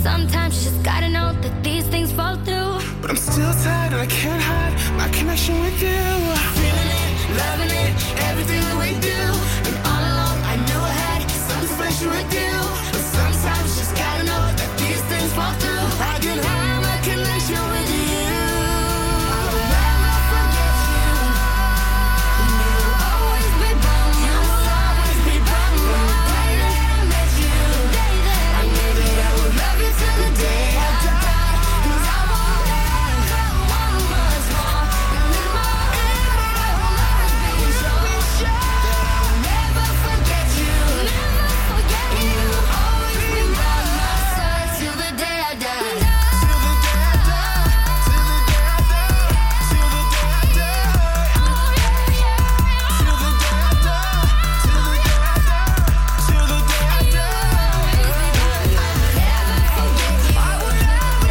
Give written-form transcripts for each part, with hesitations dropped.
Sometimes you just gotta know that these things fall through. But I'm still tired and I can't hide my connection with you. Feeling it, loving it, everything that we do. And all along I knew I had something special with you. But sometimes you just gotta know that these things fall through. I can have my connection with you. I will never forget you. And you will always be by my side. You will always be by my side. The day that I met you, the day that I knew that I would love you till the day I die. 'Cause I won't ever want much more. And in my head I will always be so sure that I will never forget you. Never forget you. You will always be by my side till the day I die. Till the day I die. Till the day I die. Till the day I die. Oh yeah, yeah. Till the day I die. Till the day I die. Till the day I die. I will never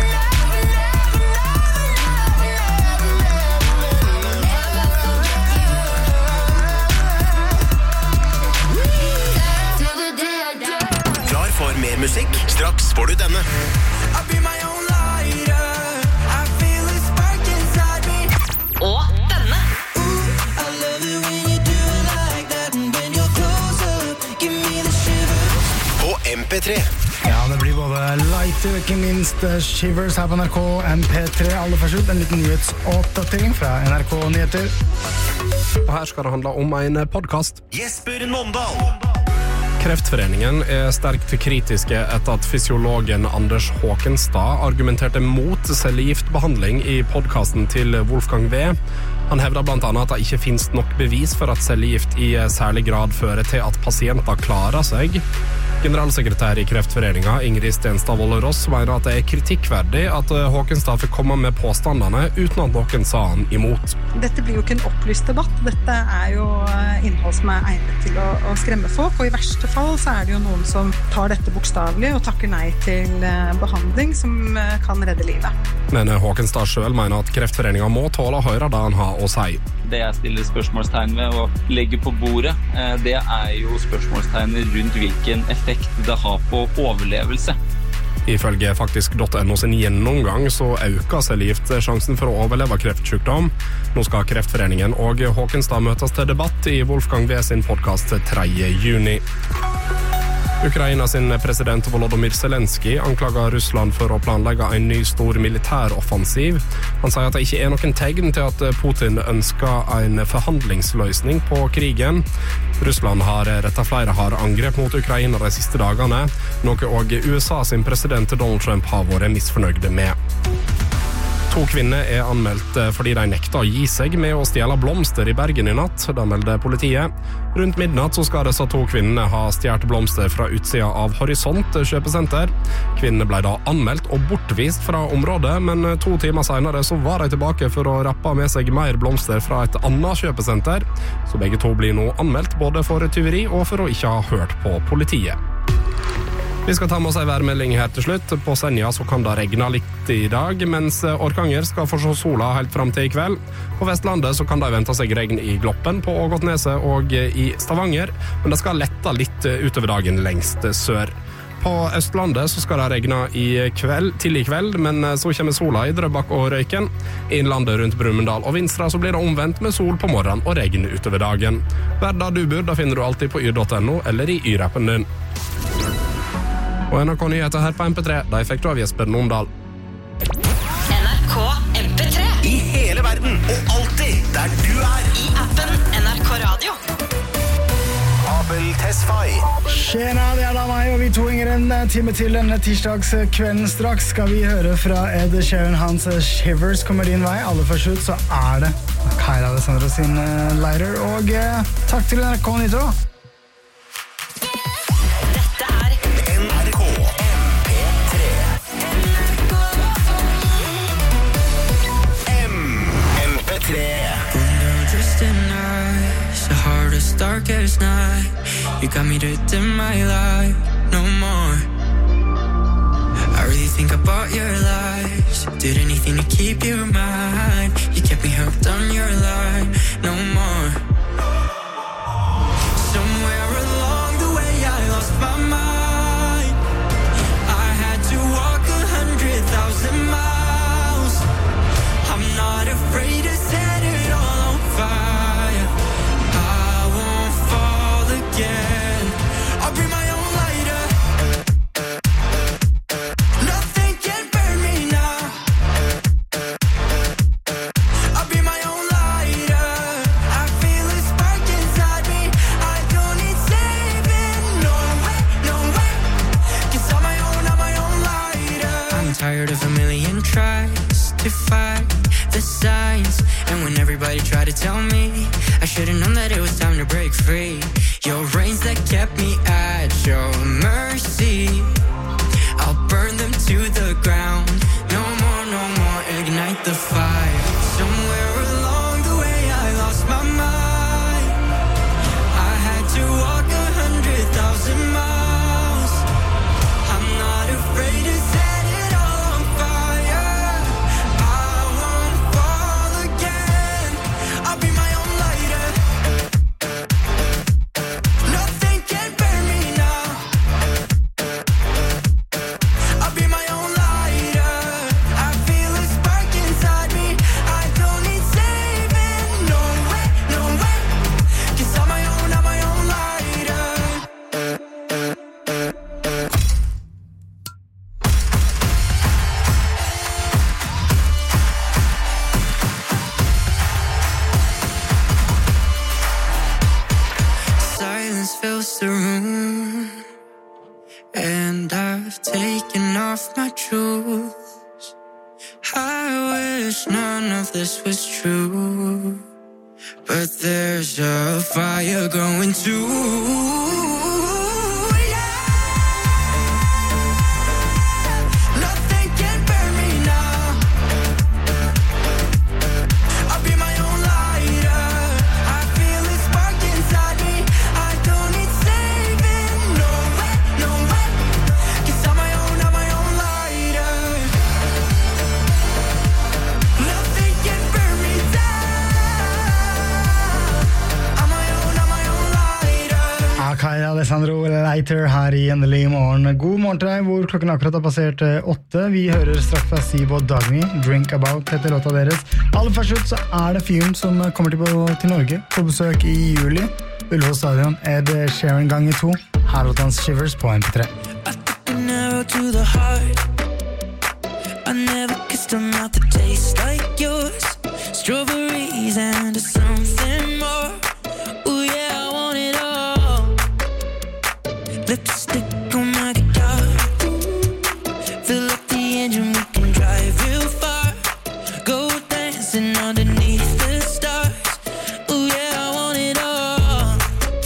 till the day I die. Klar for mer musikk? Straks får du denne. I'll be my own lighter. I feel a spark inside me. Og denne. I love it when you do it like that. And when you're close up, give me the shivers. På MP3. Ja, det blir både Lighter og ikke minst Shivers her på NRK MP3. Aller først ut, en liten nyhetsoppdatering fra NRK Nyheter. Og her skal det handle om en podcast. Jesper Nåndal. Kreftforeningen er sterkt kritiske etter at fysiologen Anders Håkenstad argumenterte mot cellegiftbehandling i podcasten til Wolfgang V. Han hevder blant annet at det ikke finnes nok bevis for at cellegift i særlig grad fører til at pasienter klarer seg. Generalsekretær i Kreftforeningen, Ingrid Stenstad Volle-Ross, mener at det er kritikkverdig at Håkenstad fikk komme med påstandene uten at noen sa han imot. Dette blir jo ikke en opplyst debatt. Dette er jo innhold som er egnet til å skremme folk, og i verste fall så er det jo noen som tar dette bokstavlig og takker nei til behandling som kan redde livet. Men Håkenstad selv mener at Kreftforeningen må tåle å høre det han har å si. Det jeg stiller spørsmålstegn ved og legger på bordet, det er jo spørsmålstegnet rundt hvilken effekt det har på overlevelse. Ifølge faktisk.no sin gjennomgang så øker cellegift sjansen for å overleve kreftsykdom. Nå skal Kreftforeningen og Håkenstad møtes til debatt i Wolfgang V sin podcast 3. juni. Ukraina sin president Volodymyr Zelensky anklager Russland for å planlegge en ny stor militæroffensiv. Han sier at det ikke er noen tegn til at Putin ønsker en forhandlingsløsning på krigen. Russland har rettet flere harde angrep mot Ukraina de siste dagene, noe også USA sin president Donald Trump har vært misfornøyd med. 2 kvinner er anmeldt fordi de nekta å gi seg med å stjele blomster i Bergen i natt, da melder politiet. Rundt midnatt så skal disse 2 kvinnene ha stjert blomster fra utsida av Horisont kjøpesenter. Kvinnene ble da anmeldt og bortvist fra området, men 2 timer senere så var de tilbake for å rappe med seg mer blomster fra et annet kjøpesenter. Så begge 2 blir nå anmeldt både for tyveri og for å ikke ha hørt på politiet. Vi skal ta med oss en værmelding her til slutt. På Senja så kan det regne litt i dag, mens Orkanger skal få se sola helt frem til i kveld. På Vestlandet så kan det vente seg regn i Gloppen, på Ågotneset og i Stavanger, men det skal lette litt utover dagen lengst sør. På Østlandet så skal det regne til i kveld, men så kommer sola i Drøbak og Røyken. I innlandet rundt Brumunddal og Vinstra så blir det omvendt med sol på morgenen og regn utover dagen. Hver dag du bor, da finner du alltid på yr.no eller i y-rappen din. Og NRK Nyheter her på MP3, de fikk du av Jesper Nåndal. NRK MP3. I hele verden, og alltid der du er. I appen NRK Radio. Abel Tesfaye. Tjena, det er da meg, og vi ringer en time til denne tirsdagskvelden. Straks skal vi høre fra Ed Sheeran, hans Shivers kommer din vei. Aller først ut så er det Kyla Alessandro sin Lighter, og takk til NRK Nyheter da. Darkest night, you got me to dim my light no more. I really think about your lies, did anything to keep you in mind. You kept me hooked on your line no more. Somewhere along the way I lost my mind. I had to walk fills the room, and I've taken off my shoes. I wish none of this was true, but there's a fire going too. Alessandro Leiter her I Endelig morgen. God morgen til deg, hvor klokken akkurat har passert 8. Vi hører straks fra Siv og Dagny. Drink About heter låta deres. Aller først ut så det fyren som kommer til Norge på besøk I juli. Ullevål Stadion Ed Sheeran gang I 2. Her låter hans Shivers på MP3. I took an arrow to the heart. I never kissed a mouth that tastes like yours. Strawberries and something more. Ooh yeah, I want it all. Lipstick on my guitar. Fill up the engine, we can drive real far. Go dancing underneath the stars. Ooh yeah, I want it all.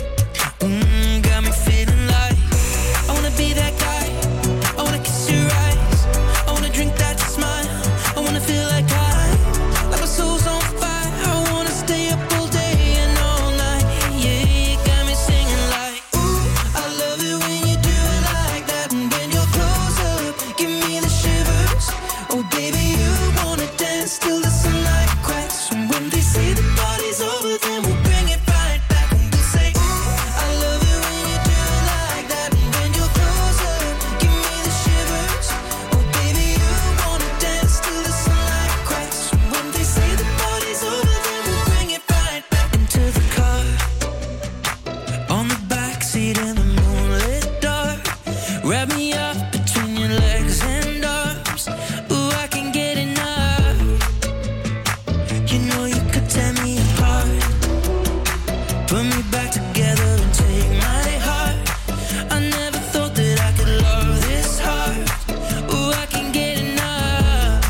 Got me feeling like I wanna be that guy. I wanna kiss your eyes. I wanna drink that smile. I wanna feel like my soul's on fire. I wanna stay up all day and all night. Yeah, you got me singing like, ooh, I love it when you do it like that. And when you're close up, give me the shivers. Oh baby, you wanna dance till the sunlight cracks. And when they say the party's over, then we'll bring it right back. And we'll say, ooh, I love it when you do it like that. And when you're close up, give me the shivers. Oh baby, you wanna dance till the sunlight cracks. And when they say the party's over, then we'll bring it right back. Into the car, on the backseat in the moonlit dark. Wrap me up between your legs and arms. Ooh, I can get enough. You know you could tear me apart. Put me back together and take my heart. I never thought that I could love this hard. Ooh, I can get enough.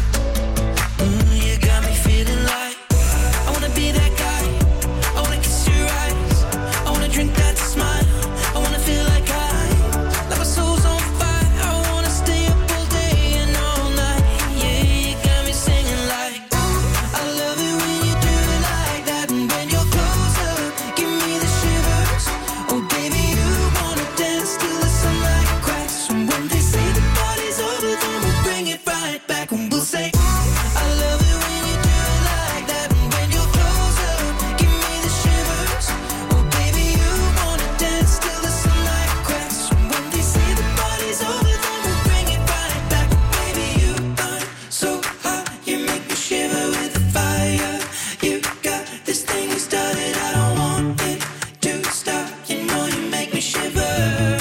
You got me feeling like I wanna be that guy. I wanna kiss your eyes. I wanna drink that smile. I wanna feel like my soul's on fire. I wanna stay up all day and all night. Yeah, you got me singing like, ooh, I love it when you do it like that. And when you're close up, give me the shivers. Oh baby, you wanna dance till the sunlight cracks. And when they say the party's over, then we'll bring it right back. And we'll say, ooh, I love it when you do it like that. And when you're close up, give me the shivers. Oh baby, you wanna dance till the sunlight cracks. And when they say the party's over, then we'll bring it right back. Baby, you burn so hot, you make me shiver with the fire. You got this thing you started, I don't want it to stop. You know you make me shiver.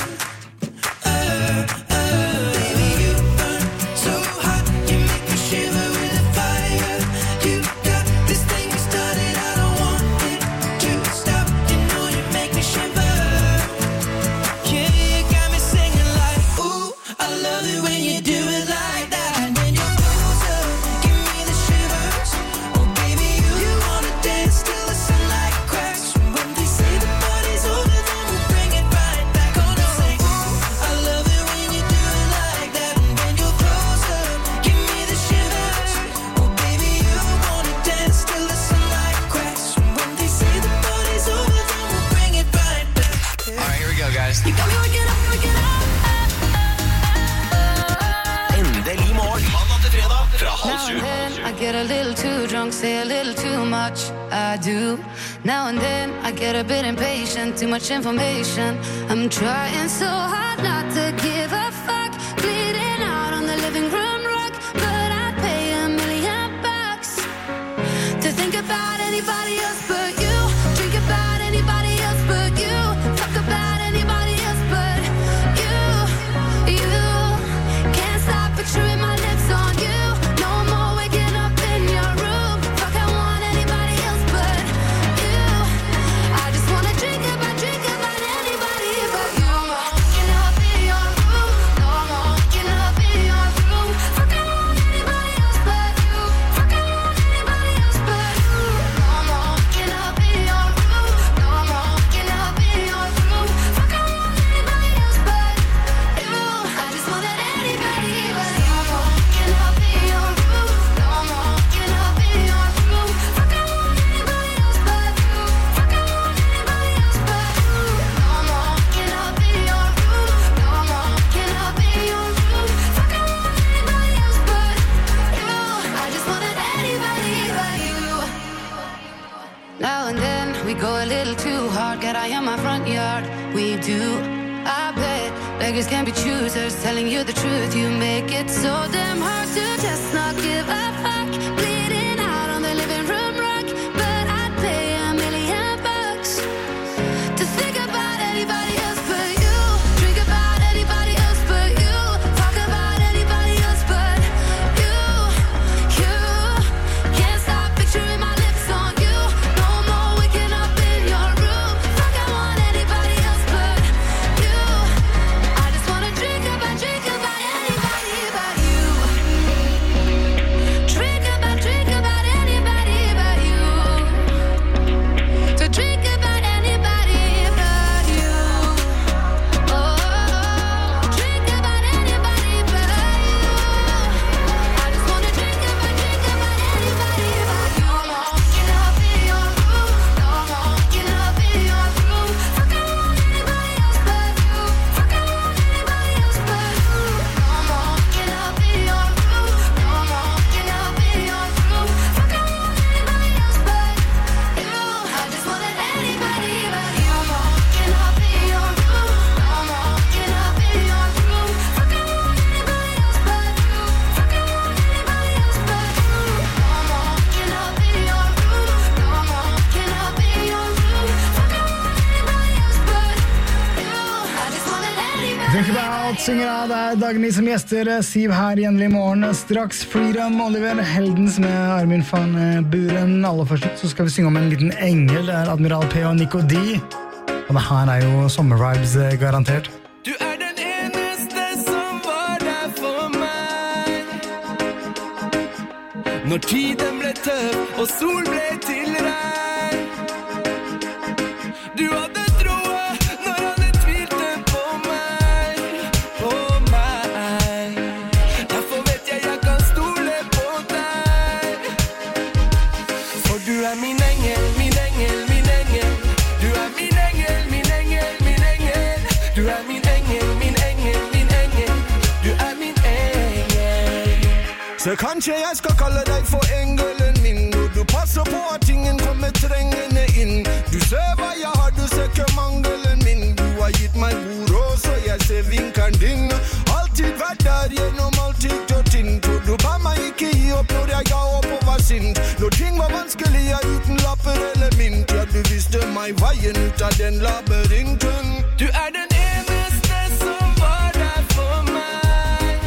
Baby, you burn so hot, you make me shiver with the fire. You got this thing you started, I don't want it to stop. You know you make me shiver. Yeah, you got me singing like, ooh, I love it when you do it like that. And when you're close up, give me the shivers. Oh baby, you wanna dance till the sunlight cracks. And when they say the party's over, then we'll bring it right back. Gonna say, ooh, I love it when you do it like that. And when you're close up, give me the shivers. Oh baby, you wanna dance till the sunlight cracks. And when they say the party's over, then we'll bring it right back. Alright, here we go, guys. You got me waking up, waking up. Endelig morgen. Mandag til fredag fra halv Now sju. and then I get a little too drunk, say a little too much. I do. Now and then I get a bit impatient, too much information. I'm trying so hard not to give a fuck. Bleeding out on the living room rug, but I'd pay $1 million to think about anybody else but you. Drink about anybody else but you. Talk about anybody else but you. You can't stop picturing my lips on you. No more waking up in your room. Fuck, I want anybody else but you. I just wanna drink about anybody get out in my front yard. We do, I bet. Beggars can't be choosers, telling you the truth. You make it so damn hard to just not give a fuck. Bleeding out on the living room rug, but I'd pay $1 million to think about anybody else but you. Drink about anybody else but you. Talk about anybody else but you. You can't stop picturing my lips on you. No more waking up in your room. Fuck, I want anybody else but you. I just wanna drink about anybody but you. Drink about anybody but you. To drink about anybody but you. Oh, drink about anybody but you. I just wanna drink about anybody but you. No more waking up in your room. No more waking up in your room. Fuck, I want anybody else but you. Fuck, I want anybody else but you. No more waking up in your room. No more waking up in your room. Fuck, I want anybody else but you. I just wanted anybody but you. No more waking up in your room. No more waking up in your room. Fuck, I want anybody else but you. Fuck, I want anybody else but you. No more waking up in your room. No more waking up in your room. Fuck, I want anybody else but you. I just wanted anybody. Think about synger av deg Dagny som gjester. Siv her i Endelig morgen. Straks Freedom, Oliver Heldens med Armin van Buren. Aller først så skal vi synge om en liten engel. Det er Admiral P og Nico D. Og det her er jo sommervibes garantert. Du den eneste som var der for meg når tiden ble tøff og sol ble til regn. Du hadde troet når alle tvilte på meg, på meg. Derfor vet jeg kan stole på deg. For du min engel, min engel, min engel. Du min engel, min engel, min engel. Du min engel, min engel, min engel. Du min engel. Så kanskje jeg skal kalle deg for engelen min, når du passer på at ingen kommer trengende inn. Du ser hva jeg har, du ser ikke mangelen min. Du har gitt meg ord også, jeg ser vinkeren din. Altid vært der gjennom alltid og tint. For du ba meg ikke gi opp når jeg ga opp og var sint. Når ting var vanskelig, jeg uten lapper eller mynt. Ja, du visste meg veien ut av den labyrinten. Du den eneste som var der for meg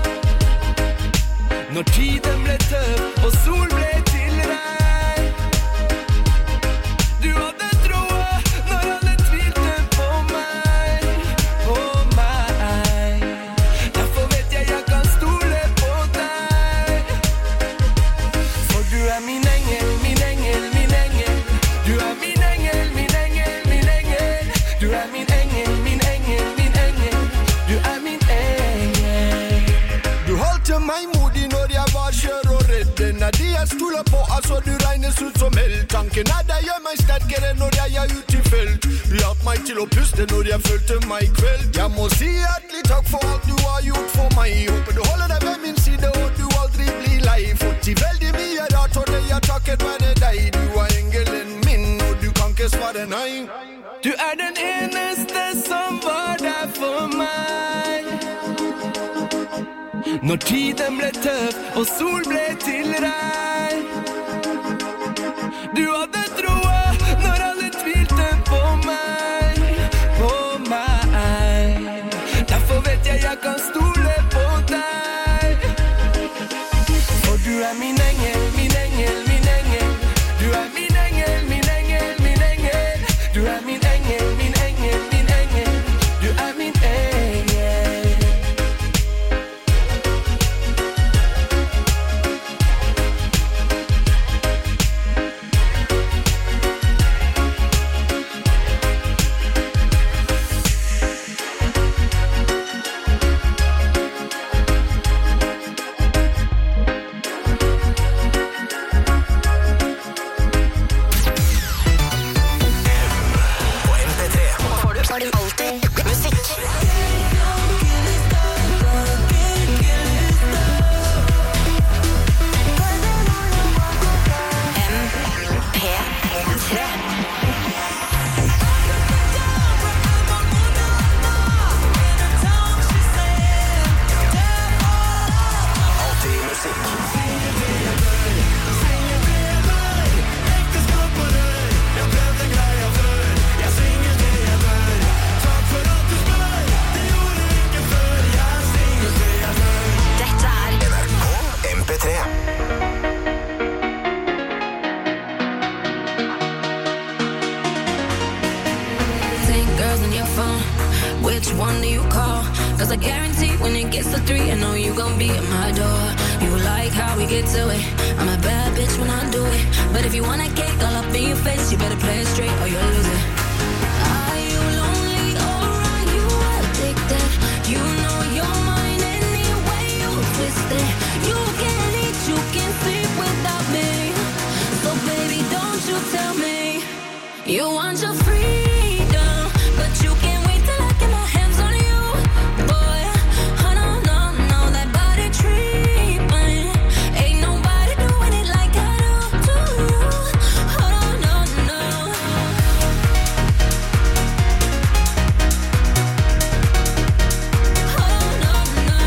når tiden ble tøff og sol ble til regn. Du hadde troet når alle tvilte på meg, på meg. Derfor vet jeg kan stole på deg. For du min engel, min engel, min engel. Du min engel, min engel, min engel. Du min engel, min engel, min engel. Du min engel. Du holdt meg modig når jeg var skjør og redd. Den de jeg stoler på, altså du regnes ut som held. Tanken deg gjør meg sterkere når jeg ute i felt. Du hjalp meg til å puste når jeg følte meg kveld. Jeg må si hjertelig takk for alt du har gjort for meg. Håper du holder deg ved min side og du aldri blir lei. For til veldig mye rart for det jeg takket være deg. Du engelen min og du kan ikke svare nei. Du den eneste som var der for meg når tiden ble tøff og sol ble til regn. Du hadde troet når alle tvilte på meg, på meg. Derfor vet jeg kan stole på deg. For du min engel, min engel, min engel. Du min engel, min engel, min engel. Du min engel, min engel, min engel. Du min engel. calls on your phone. Which one do you call? Cause I guarantee when it gets to 3, I know you gon' be at my door. You like how we get to it. I'm a bad bitch when I do it. But if you want a cake all up in your face, you better play it straight or you'll lose it. Are you lonely or are you addicted? You know you're mine anyway, you twist it. You can't eat, you can't sleep without me. So baby, don't you tell me you want your freedom, but you can't wait till I get my hands on you, boy. Oh no, no, no, that body treatment, ain't nobody doing it like I do to you. Oh no, no. Oh no, no.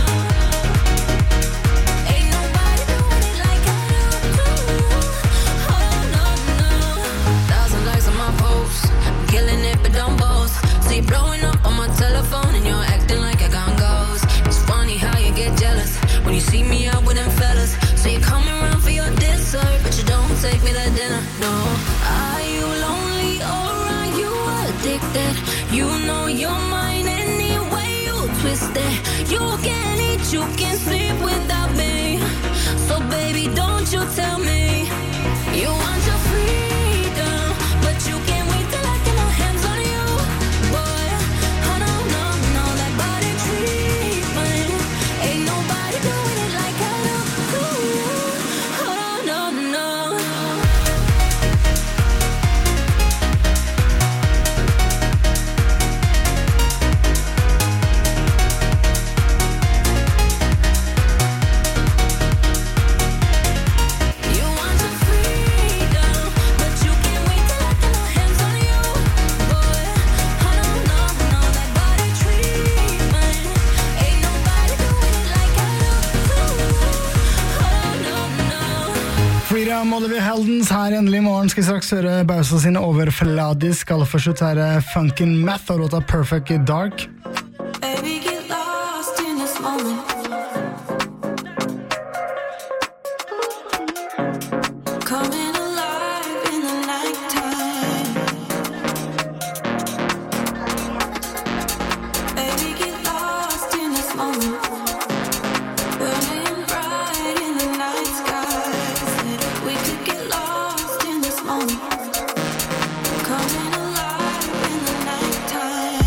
Ain't nobody doing it like I do to you. Oh no, no. 1,000 likes on my post, I'm killing it but don't boast. See you blowing up on my telephone and you're acting like I got ghosts. It's funny how you get jealous when you see me out with them fellas. So you come around for your dessert, but you don't take me to dinner, no. Are you lonely or are you addicted? You know you're mine anyway, you twist it. You can't eat, you can't sleep without me. So baby, don't you tell me you want your freedom, but you can't wait till I get my hands on you, boy. Oh no, no, no, that body treatment, ain't nobody doing it like I do to you. Oh no, no. You want your freedom, but you can't wait till I get my hands on you, boy. Oh no, no, no, that body treatment, ain't nobody doing it like I do to you. Oh no, no. Freedom, Olivia Heldens her endelig i morgen. Skal straks høre Bausa sin overfladisk. Aller først ut her er Funkin' Math og låta Perfect Dark. Baby, get lost in this moment. Coming alive in the nighttime. Baby, get lost in this moment. Burning bright in the night sky. Said we could get lost in this moment. Coming alive in the nighttime.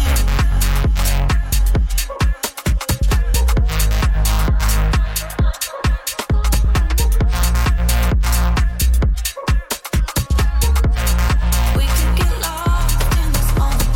We could get lost in this moment.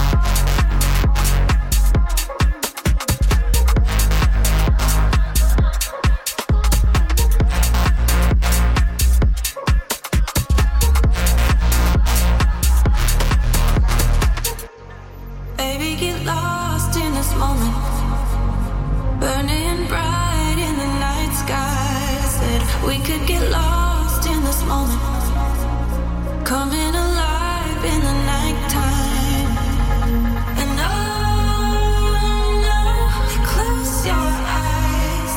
Baby, get lost in this moment. Burning bright in the night sky. Said we could get lost in this moment. Coming alive in the nighttime. And oh no, close your eyes.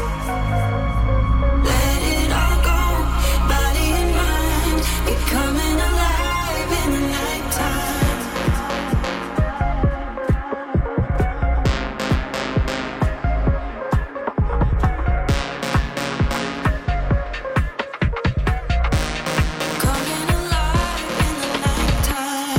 Let it all go, body and mind. You're coming alive in the nighttime. Coming alive in the nighttime.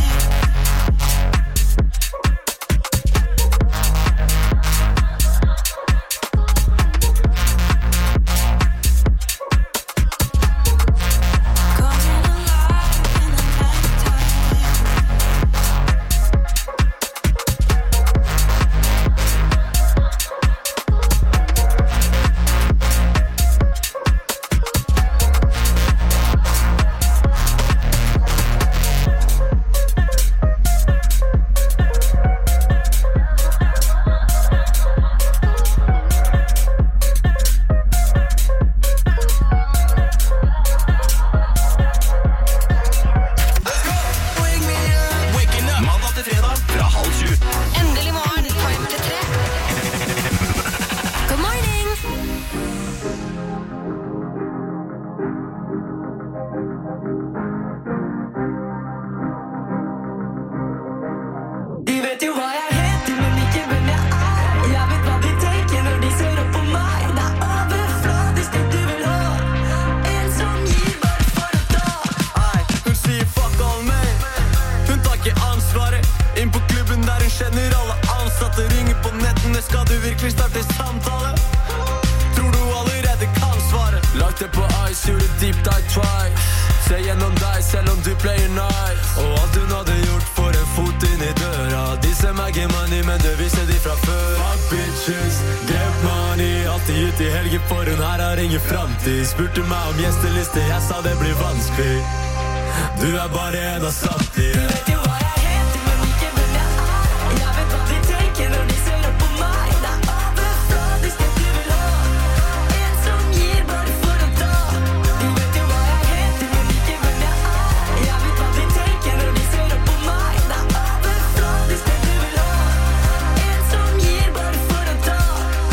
vet jo hva jeg heter, men ikke hvem jeg er. Jeg vet hva de tenker når de ser opp på meg. Det er overfladisk det du vil ha. En som gir bare for å ta. Hun sier fuck all meg. Hun tar ikke ansvaret. Inn på klubben der hun kjenner alle ansatte. Ringer på nettene, skal du virkelig starte samtale? Tror du allerede kan svare? Lagt det på ice, gjorde deep dive twice. Se gjennom deg selv om du player nice. Og alt hun hadde gjort for en fot inn i døra. De ser meg get money, men det viser de fra før. Fuck bitches, get money. Alltid ute i helgen for hun her har ingen fremtid. Spurte meg om gjesteliste, jeg sa det blir vanskelig. Du er bare en av samtlige. Du vet jo hva jeg heter, men ikke hvem jeg er. Jeg vet hva de tenker når de ser opp på meg. Det er overfladisk det du vil ha. En som gir bare for å ta. Du vet jo hva jeg heter, men ikke hvem jeg er. Jeg vet hva de tenker når de ser opp på meg. Det er overfladisk det du vil ha. En som gir bare for å ta.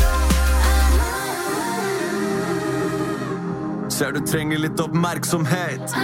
Ser du trenger litt oppmerksomhet.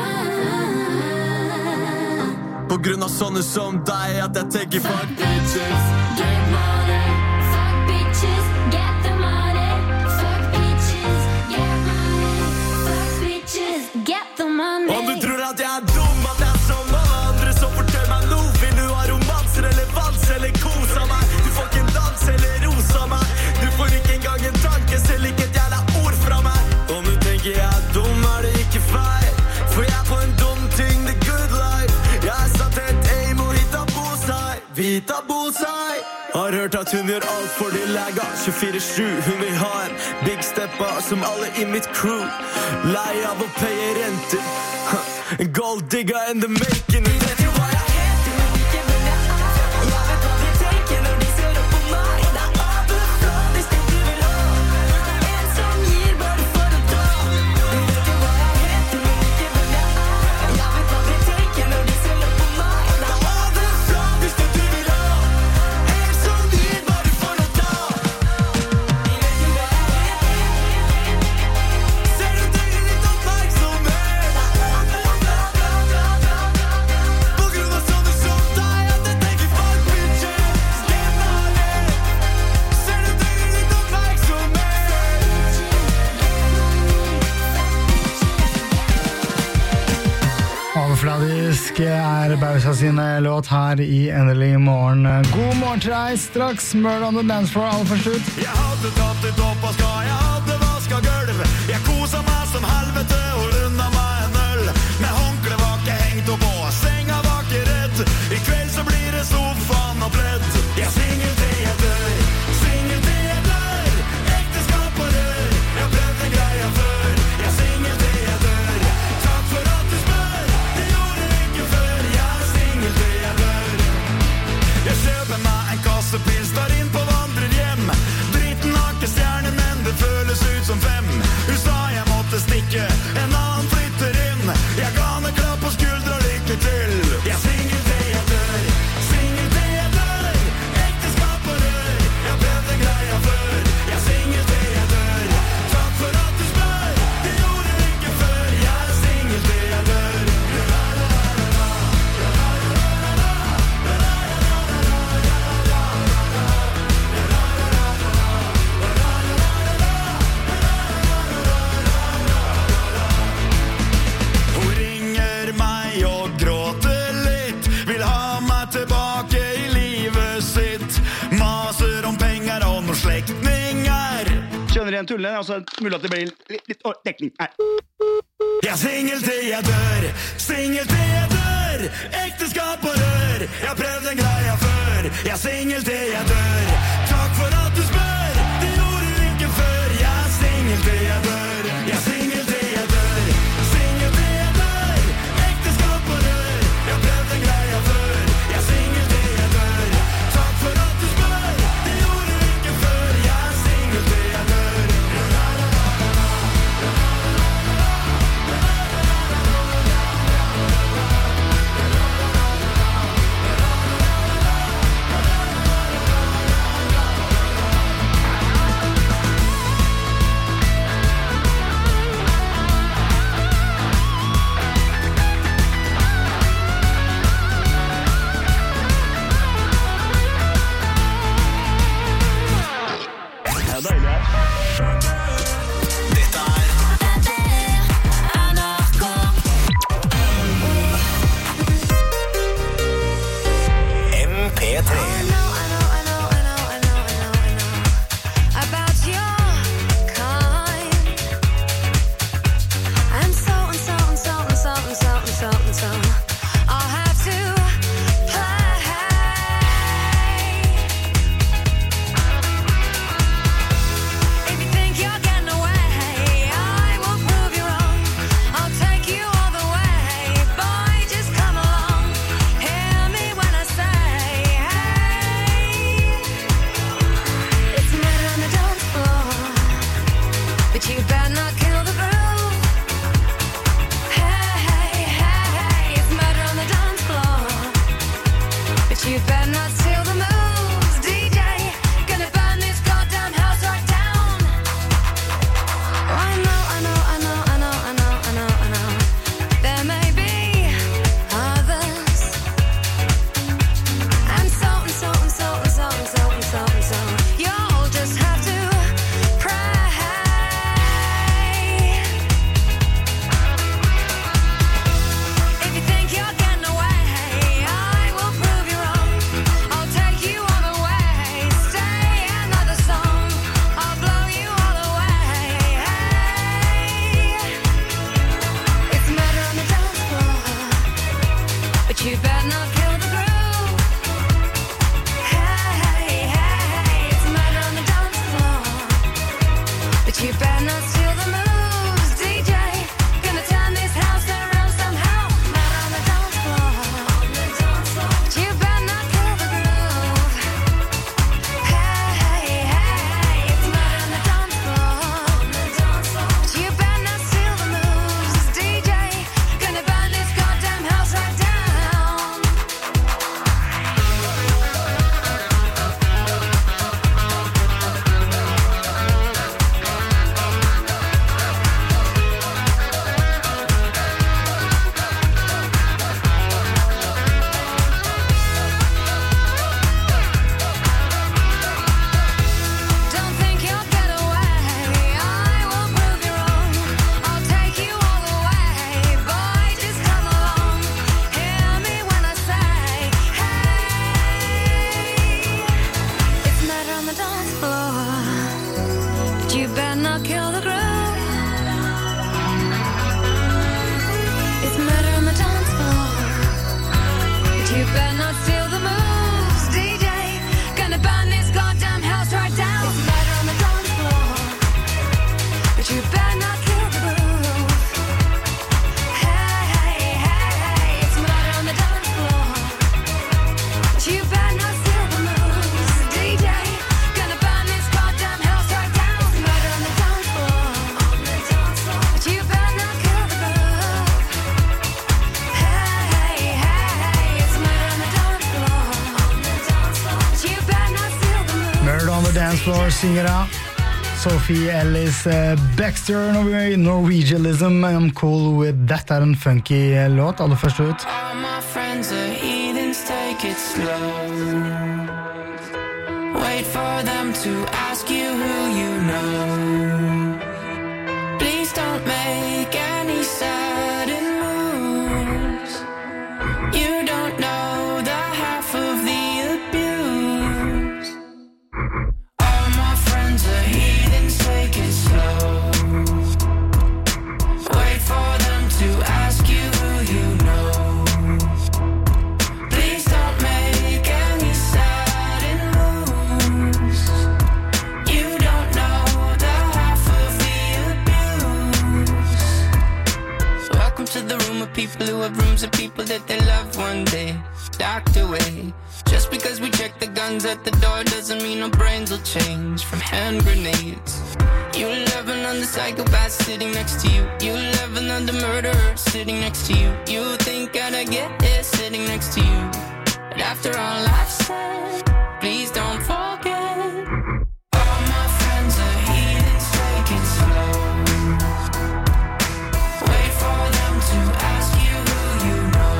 På grunn av sånne som deg at jeg tenker fuck bitches, get money. Fuck bitches, get the money. Fuck bitches, get money. Fuck bitches, get the money. Om du tror at jeg er dum, at jeg er som alle andre, så fortell meg noe. Vil du ha romans, relevans eller kos av meg? Du får ikke en dans eller ros av meg. Du får ikke engang en tanke, selv ikke et jævla ord fra meg. Om du tenker jeg er dum, er det ikke feil. For jeg er på en dum ting, the good life. Jeg er satt et aim og hita bullseye. Vi hita bullseye. Har hørt at hun gjør alt for de lega 24/7, hun vil ha en big steppa som alle i mitt crew. Lei av å paye renter. En gold digger in the making. Du vet jo hva jeg heter, men ikke hvem jeg er. Jeg vet hva de tenker når de ser opp på meg. Det er overfladisk det du vil ha. En som gir bare for å ta. Du vet jo hva jeg heter, men ikke hvem jeg er. Jeg vet hva de tenker når de ser opp på meg. Det er overfladisk det du vil ha. En som gir bare for å ta. Du vet jo hva jeg heter. Ser du trenger litt oppmerksomhet. På grunn av sånne som deg at jeg tenker fuck bitches, get money. Ser du trenger litt oppmerksomhet. Overfladisk er Bausa sin låt her i Endelig morgen. God morgen til deg, straks Murder on the Dance Floor, aller først ut. Jeg hadde tatt ut oppvaska, jeg hadde vasket gulv. Jeg koset meg som helvete og rundet meg en øl. Med håndkle var ikke hengt opp på, senga var ikke redd. I kveld så blir det sofaen og pledd. Jeg er singel til jeg dør, singel til jeg dør. Ekteskap og rør, jeg har prøvd en greie før. Jeg er singel til jeg dør. Takk for at du spør, det gjorde jeg ikke før. Jeg er singel til jeg dør. Jeg kjøper meg en kasse pils, tar inn på vandrerhjem. Dritten har ikke stjerne, men det føles ut som 5. Hun sa jeg måtte stikke, en annen flytter inn. Jeg ga henne klapp på skuldra, lykke til. Jeg er singel til jeg dør, singel til jeg dør. Ekteskap og rør, jeg har prøvd en greie før. Jeg er singel til jeg dør. Takk for at du spør, det gjorde jeg ikke før. Jeg er singel til jeg dør. Hun ringer meg og gråter litt. Vil ha meg tilbake i livet sitt. Maser om penger og noen slektninger. Skjønner igjen tullen, altså mulig at det blir litt dekning her. Jeg er singel til jeg dør, singel til jeg dør. Ekteskap og rør, jeg har prøvd en greie før. Jeg er singel til jeg dør. Takk for at du spør, det gjorde du ikke før. Jeg er singel til jeg dør. Jeg er singel til jeg dør, singel til jeg dør. Ekteskap og rør, jeg har prøvd en greie før. Jeg er singel til jeg dør. Takk for at du spør, det gjorde du ikke før. Jeg er singel til jeg dør. But you better not steal the moves, DJ. Gonna burn this goddamn house right down. Oh, I know. There may be others. And so. You'll just have to pray. If you think you're getting away, I will prove you wrong. I'll take you all the way. Stay another song. I'll blow you all away. It's murder on the dance floor, but you better not kill the groove. It's murder on the dance floor, but you better not steal the moves, DJ. Gonna turn this house around somehow. Murder on the dance floor, but you better not kill the groove. It's murder on the dance floor, but you better not steal the moves, DJ. Gonna burn this goddamn house right down. Don't think you'll get away. I will prove you wrong. I'll take you all the way. Boy, just come along. Hear me when I say, hey. It's murder on the dance floor, but you better not kill the groove. It's murder on the dance floor, but you better not steal the moves, DJ. Gonna burn this goddamn house right down. It's murder on the dance floor, but you better not kill the groove. It's murder on the dance floor, but you better not steal the moves, DJ. Gonna burn this goddamn house right down. It's murder on the dance floor, but you better not kill the groove. It's murder on the dance floor, but you better not steal the moves. Murder on the Dance Floor synger av Sophie Ellis Baxter, Norwegianism, I'm cool with that. Er en funky låt, aller først ut. All my friends are heathens, take it slow. Wait for them to ask you who you know. Please don't make any sudden moves. You don't know the half of the abuse. All my friends are heathens, take it slow. Wait for them to ask you who you know. Please don't make any sudden moves. You don't know the half of the abuse. Welcome to the room of people who have rooms of people that they love one day docked away. Just because we check the guns at the door doesn't mean our brains will change from hand grenades. You love another psychopath sitting next to you. You love another murderer sitting next to you. You think I'd get here sitting next to you. But after all I've said, please don't forget. All my friends are heathens, take it slow. Wait for them to ask you who you know.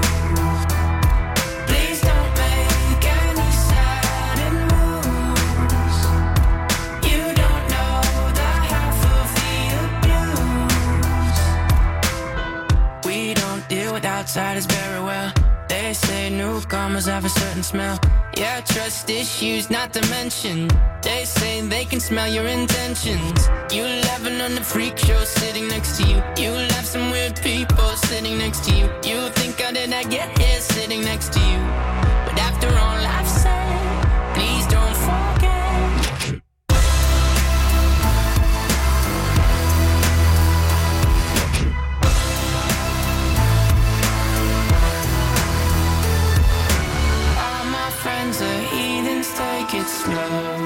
Please don't make any sudden moves. You don't know the half of the abuse. We don't deal with outsiders very well. They say newcomers have a certain smell. Yeah, trust issues not to mention. They say they can smell your intentions. You laughing on the freak show sitting next to you. You laugh some weird people sitting next to you. You think how did I get here sitting next to you? But after all I've said, please don't forget. All my friends are heathens, take it slow.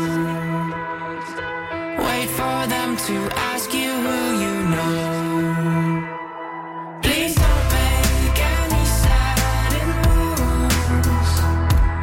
Wait for them to ask you who you know. Please don't make any sudden moves.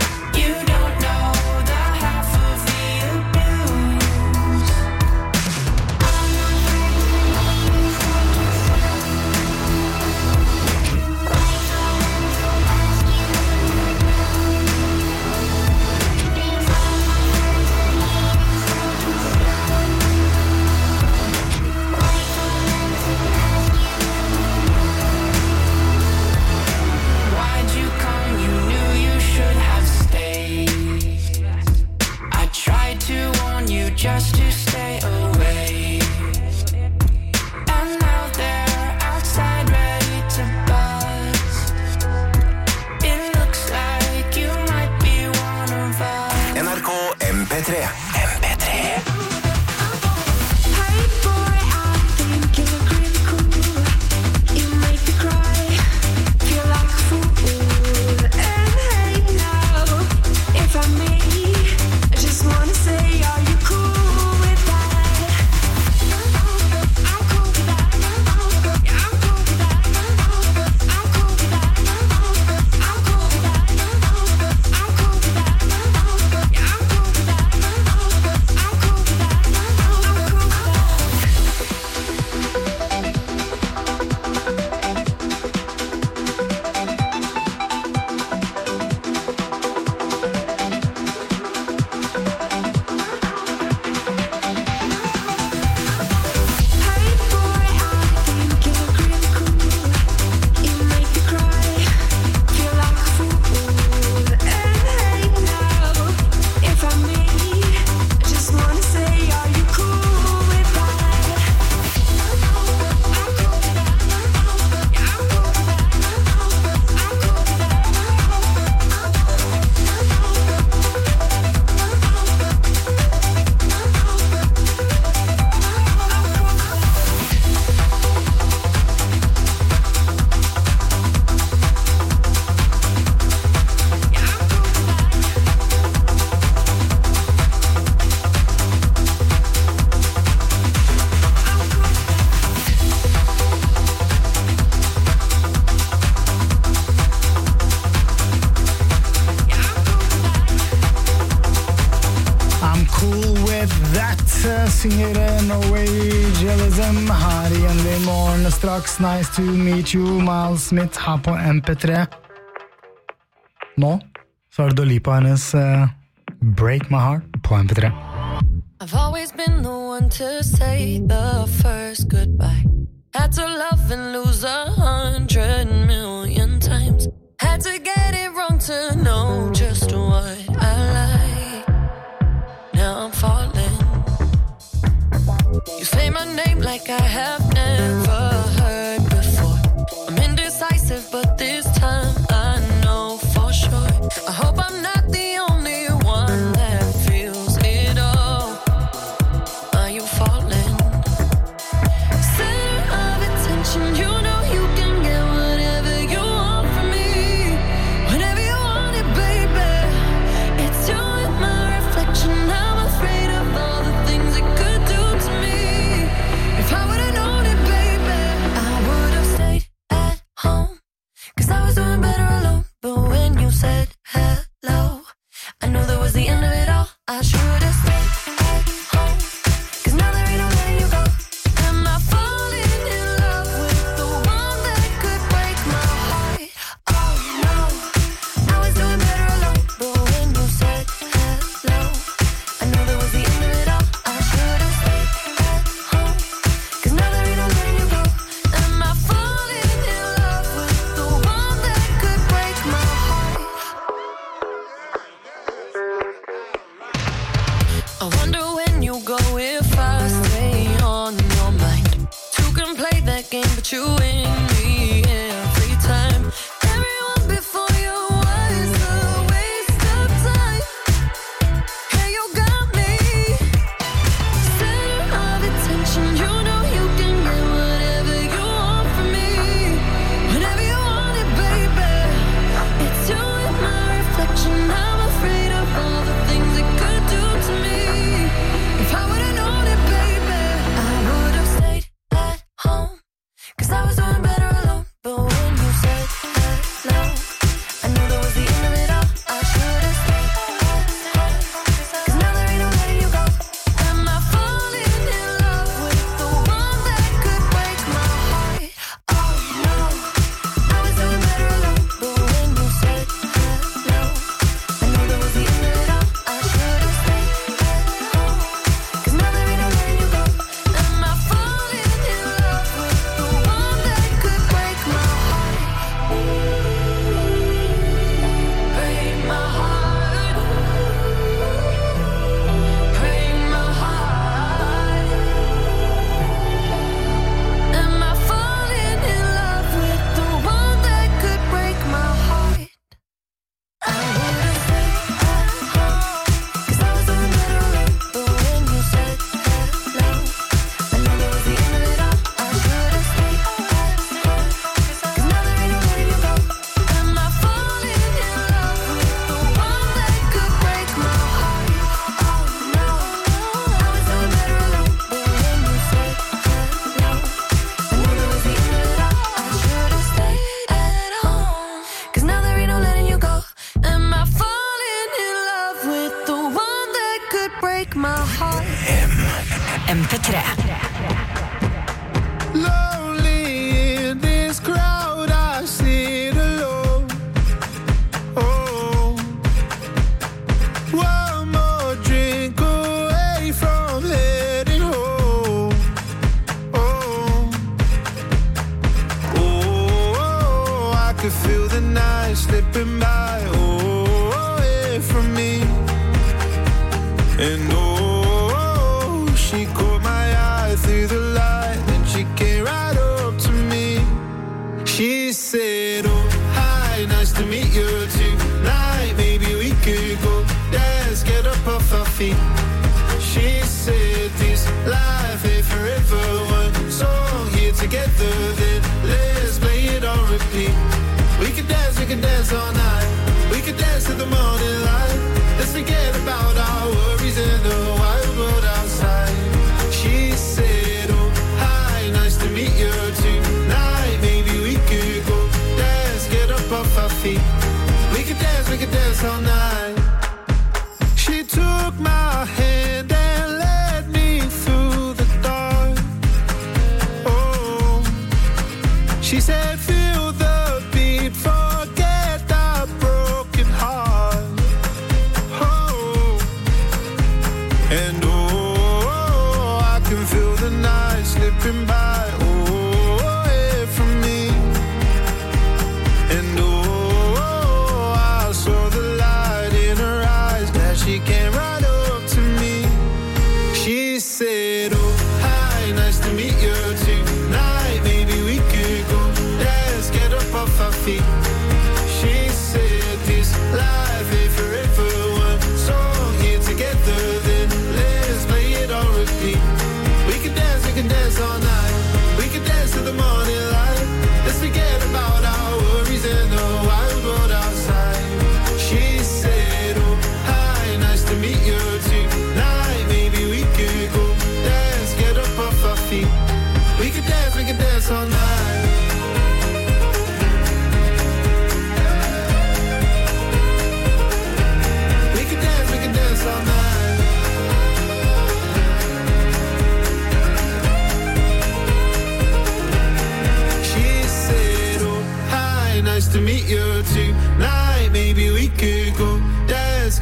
That synger Norwegianism her igjen I morgen straks. Nice to meet you, Miles Smith her på MP3. Nå så det Dua Lipa hennes Break My Heart på MP3. I've always been the one to say the first goodbye. Had to love and lose 100 million times. Had to get it wrong to know just what I like. Now I'm falling. You say my name like I have never heard before. I'm indecisive, but this time I know for sure. I hope I'm not the only one that feels it all. Are you falling? Center of attention, you know you can get whatever you want from me. Whenever you want it, baby. It's you and my reflection. I'm afraid of all the things it could do to me. If I would've known it, baby, I would've stayed at home. 'Cause I was doing better alone. But when you said hello, I knew that was the end of it all. I should've stayed at home. 'Cause now there ain't no letting you go. Am I falling in love with the one that could break my heart? Oh no, I was doing better alone. But when you said hello, I knew that was the end of it all. I should've stayed at home. 'Cause now there ain't no letting you go. Am I falling in love with the one that could break my heart? I wonder when you go if I stay on your mind. Two can play that game, but you win me every time. Everyone before you was a waste of time. Hey, you got me. Center of attention, you know you can get whatever you want from me. Whenever you want it, baby. It's you and my reflection. I'm afraid of all the things it could do to me. If I would've known it, baby, I would've stayed at home. 'Cause I was doing better alone. But when you said hello, I knew that was the end of it all. I should've stayed at home. 'Cause now there ain't no letting you go. Am I falling in love with the one that could break my heart? Oh no, I was doing better alone. But when you said hello, I knew that was the end of it all. I should've stayed at home. 'Cause now there ain't no letting you go. Am I falling in love with the one that could break my heart? Break my heart. Break my heart. Am I falling in love with the one that could break my heart? I would've stayed at home. 'Cause I was doing better alone. But when you said hello, I knew that was the end of it all. I should've stayed at home. 'Cause now there ain't no letting you go. Am I falling in love with the one that could break my heart? Oh no, I was doing better alone. But when you said hello, I knew that was the end of it all. I should've stayed at home. 'Cause now there ain't no letting you go. Am I falling in love with the one that could break my heart? MP3. Lonely in this crowd, I sit alone. Oh, one more drink away from heading home. Oh, I could feel the night slipping by. Away from me, and she caught my eye through the light, and she came right up to me. She said, oh, hi, nice to meet you tonight. Maybe we could go dance, get up off our feet. She said, this life ain't forever. One song here together, then let's play it on repeat. We could dance all night. We could dance to the morning light. Let's forget about our worries in the wild world outside. She said, oh, hi, nice to meet you tonight. Maybe we could go dance, get up off our feet. We could dance all night. She took my hand and led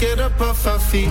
get up off our feet.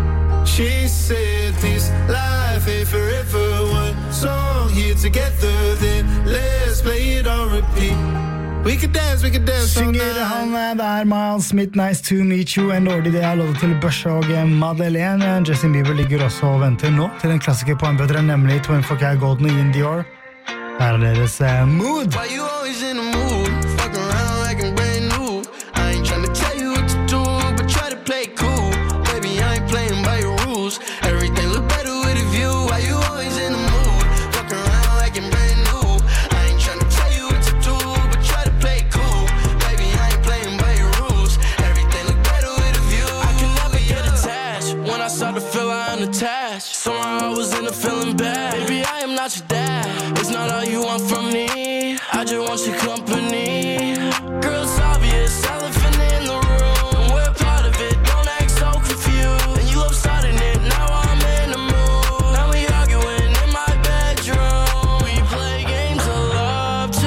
She said this life ain't forever. One song here together, then let's play it on repeat. We could dance all Synger han der Miles Smith, Nice to meet you. En dårlig idé er låtet til Bush og Madeleine. Justin Bieber ligger også og venter nå til en klassiker på MP3, nemlig 24K Golden og In Dior. Her er deres Mood. Why you always in the mood? Fuck around like I'm brand new. I ain't tryna tell you what to do, but try to play cool. Baby, I ain't playing by your rules. Everything look better with a view. Why you always in the mood? Fuck around like I'm brand new. I ain't tryna tell you what to do, but try to play cool. Baby, I ain't playing by your rules. Everything look better with a view. I can never get attached. When I start to feel I'm attached, somehow I was in a feeling bad. Baby, I am not your dad. It's not all you want from me. I just want your company. Girl, it's obvious, elephant in the room. We're part of it, don't act so confused. And you love starting it, now I'm in the mood. Now we arguing in my bedroom. We play games of love to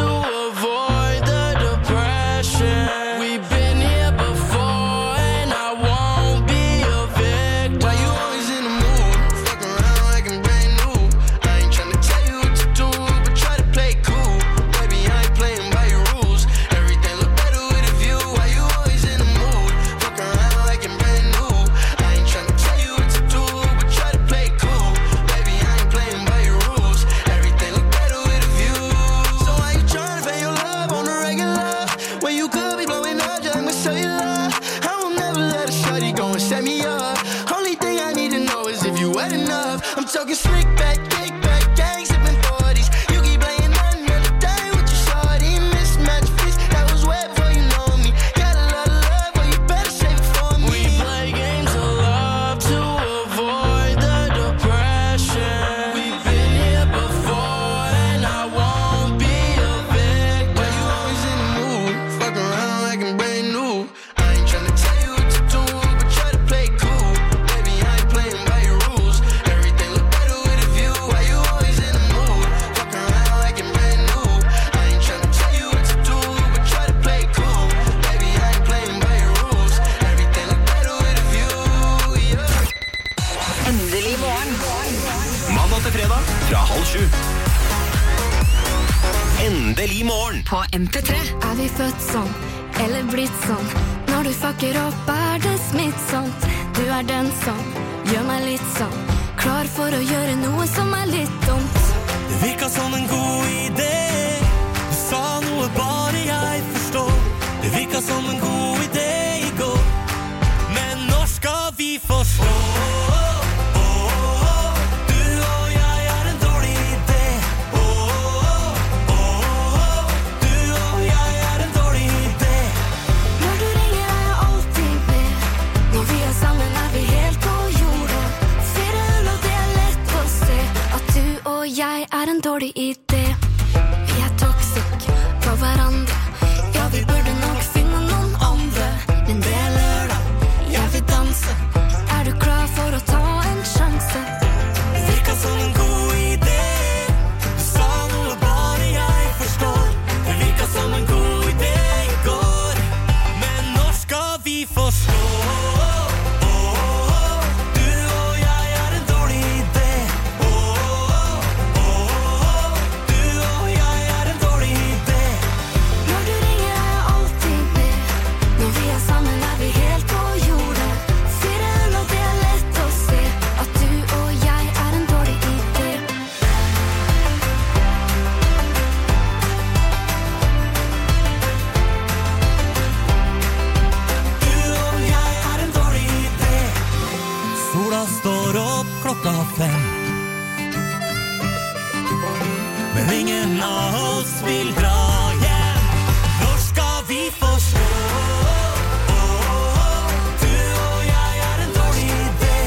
avoid the depression. We've been here before and I won't be a victim. Why you always in the mood? Fuck around like I'm brand new. I ain't tryna tell you what to do, but try to play cool. Baby, I ain't playing by your rules. Everything look better with a view. Why you always in the mood? Fuck around like I'm brand new. I ain't tryna tell you what to do, but try to play cool. Baby, I ain't playing by your rules. Everything look better with a view. So why you tryna pay your love on the regular when you could be blowing up just like my cellular? I will never let a shorty go and set me up. Only thing I need to know is if you wet enough. I'm talking slick back, kick back, gang sipping 40s. You keep playing another day with your shorty. Mismatch fish, that was wet before you know me. Got a lot of love, but you better save it for me. We play games of love to avoid the depression. We've been here before and I won't be a victim. Why you always in the mood? Fuck around like I'm brand new. I ain't tryna tell you what to do, but try to play cool. Baby, I ain't playing by your rules. Everything look better with a view. Why you always in the mood? Fuck around like I'm brand new. I ain't tryna tell you what to do, but try to play cool. Baby, I ain't playing by your rules. Everything look better with a view. Yeah. Endelig morgen. Mandag til fredag fra 6:30. Endelig morgen. På MP3. Er vi født sånn, eller blitt sånn? Når du fucker opp er det smittsomt. Du er den som gjør meg litt sånn klar for å gjøre noe som er litt dumt. Det virka som en god idé. Du sa noe bare jeg forstår. Det virka som en god idé i går. Men når skal vi forstå? Du og jeg er en dårlig idé. Du og jeg er en dårlig idé. Når du ringer er jeg alltid med. Når vi er sammen er vi helt på jordet. 4 og det er lett å se at du og jeg er en dårlig idé. Vi er toxic på hverandre. Ja, vi burde nok finne noen andre. Men det er lørdag, jeg vil danse. Er du klar for å ta en sjanse? Det virka som en god idé. Du sa noe bare jeg forstår. Det virka som en god idé i går. Men når skal vi forstå? Du og jeg er en dårlig idé. Du og jeg er en dårlig idé. Når du ringer er jeg alltid med. Når vi er sammen er vi helt på jordet. 4 og det er lett å se at du og jeg er en dårlig idé. Du og jeg er en dårlig idé. Sola står opp 5:00. Men ingen av oss vil dra hjem. Når skal vi forstå? Du og jeg er en dårlig idé.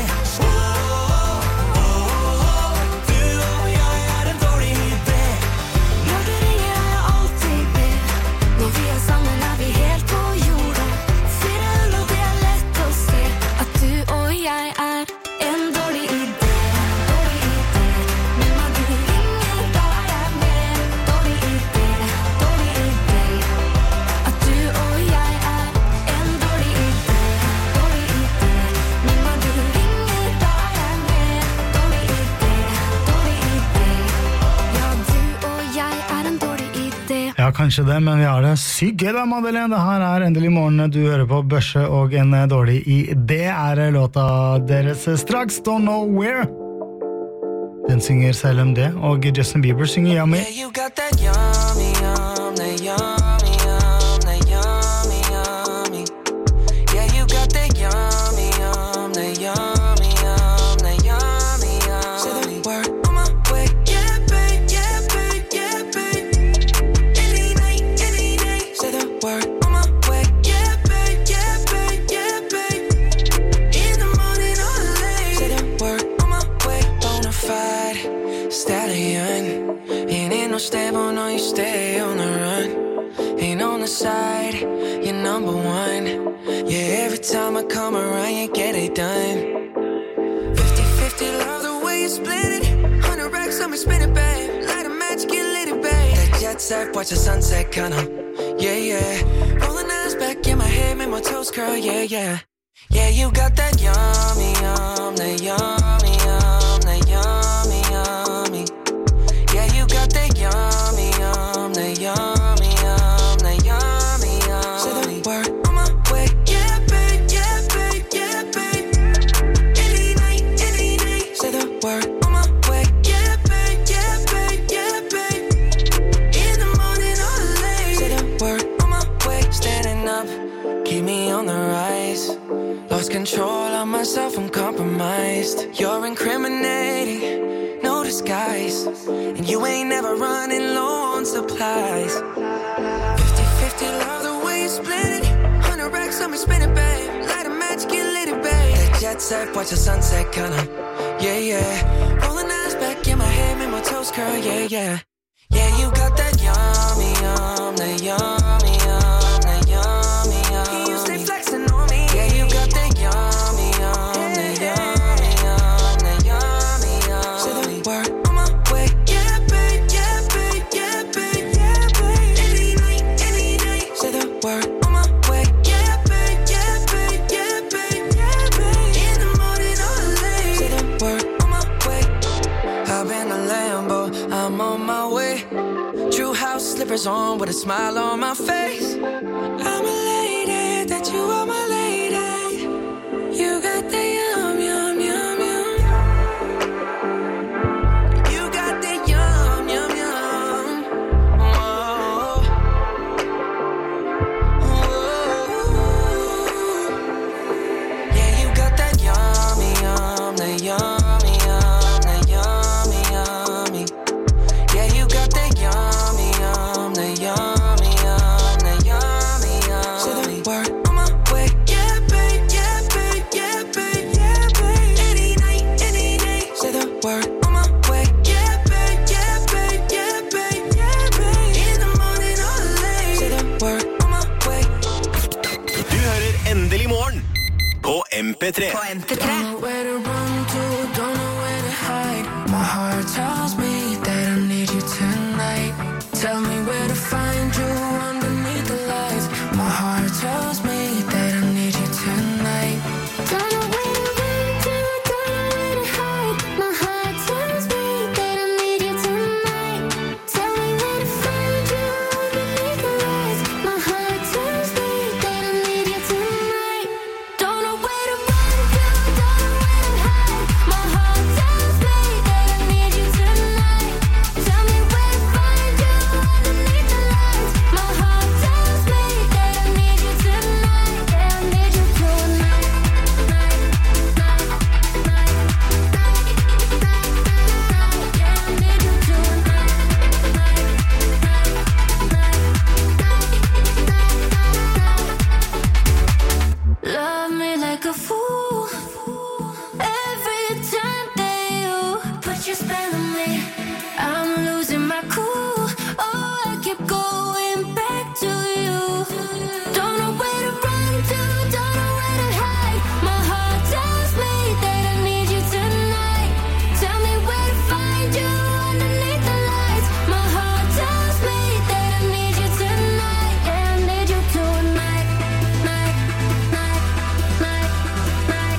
Du og jeg er en dårlig idé. Når du ringer er jeg alltid med. Når vi er sammen er vi helt på jordet. 4 og det er lett å se at du og jeg er en dårlig idé. Dårlig idé. Men når du ringer da er jeg med. Dårlig idé. kanskje det, men vi har det sykt gøy da, Madeleine. Det her er Endelig morgen, du hører på Børse og en dårlig idé er låta deres straks, Don't Know Where. Den synger selv om det, og Justin Bieber synger Yummy. Yeah, you got that yummy, yum, that yummy, yum, that yummy, yummy. Yeah, you got that yummy, yum, that yummy, yum, that yummy, yummy. Say the word on my way, yeah, babe, yeah, babe, yeah, babe. Any night, any day. Say the word on my way, yeah, babe, yeah, babe, yeah, babe. In the morning or late. Say the word on my way, bonafide stallion. Ain't no stable, no, you stay on the run. Ain't on the side, you're number one. Yeah, every time I come around, you get it done. 50-50, love the way you split it. 100 racks on me, spin it, babe. Light a match, get lit, babe. That jet set, watch the sunset, kinda. Yeah, yeah. Rolling eyes back in my head, make my toes curl, yeah, yeah. Yeah, you got that yummy, yum, that yummy, yum, that yummy, yummy. Yeah, you got that yummy, yum, that yummy, yum, that yummy, yummy. Say the word on my way, yeah, babe, yeah, babe, yeah, babe. Any night, any day. Say the word on my way, yeah, babe, yeah, babe, yeah, babe. In the morning or late. Say the word on my way, standing up, keep me on the rise. Lost control of myself, I'm compromised. You're incriminating, no disguise. And you ain't never running low on supplies. 50-50, love the way you split it. 100 racks on me, spin it, babe. Light a match, get lit, babe. That jet set, watch the sunset, kinda. Yeah, yeah. Rolling eyes back in my head, make my toes curl, yeah, yeah. Yeah, you got that yummy, yum, that yummy, yum, that yummy, yum. You stay flexing on me. Yeah, you got that yummy, yum, that yummy, yum, that yummy, yum. Say the word on my way, yeah, babe, yeah, babe, yeah, babe, yeah, babe. Any night, any day. Say the word on my way, yeah, babe, yeah, babe, yeah, babe, yeah, babe. In the morning or late. Say the word on my way. Hop in a Lambo, I'm on my way. True house slippers on with a smile on my face. I'm elated that you are my lady. You got the yum, yum, yum, yum. You got the yum, yum, yum. Oh. Oh. Yeah, you got that yummy, yum, that yummy, yum, that yummy, yummy. Yeah, you got that yummy, yum, that yummy, yum, that yummy, yum. Say the word on my way, yeah, babe, yeah, babe, yeah, babe, yeah, babe. Any night, any day. Say the word on my way, yeah, babe, yeah, babe, yeah, babe, yeah, babe. In the morning or late. Say the word on my way. Du hører Endelig morgen på MP3. Don't know where to run to, don't know where to hide. My heart tells me that I need you tonight. Tell me where to find you underneath the lights. My heart tells me that I need you tonight. Don't know where to run to, don't know where to hide. My heart tells me that I need you tonight. Tell me where to find you underneath the lights. My heart tells me that I need you tonight. Don't know where to run to, don't know where to hide. My heart tells me that I need you tonight. Tell me where to find you underneath the lights. My heart tells me that I need you tonight. Yeah, I need you tonight. Love me like a fool. Every time that you put your spell on me, I'm losing my cool. Oh, I keep going back to you. Don't know where to run to, don't know where to hide. My heart tells me that I need you tonight. Tell me where to find you underneath the lights. My heart tells me that I need you tonight. Yeah, I need you tonight. Night, night, night, night.